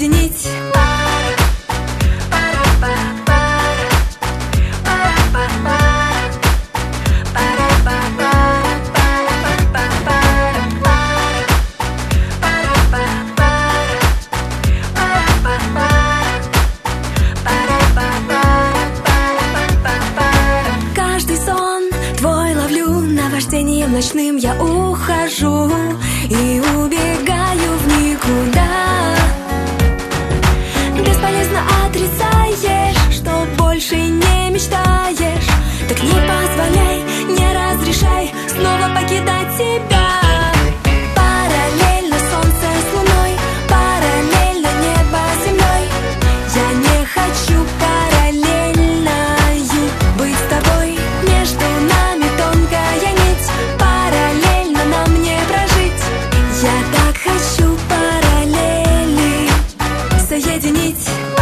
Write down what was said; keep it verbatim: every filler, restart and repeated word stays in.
соединить. Каждый сон твой ловлю, наваждением ночным я ухожу и убегаю в никуда. Бесполезно отрицаешь, что больше не мечтаешь. Так не позволяй, не разрешай снова покидать тебя. Параллельно солнце с луной, параллельно небо с землей. Я не хочу параллельною быть с тобой. Между нами тонкая нить, параллельно нам не прожить. Я так хочу параллели соединить.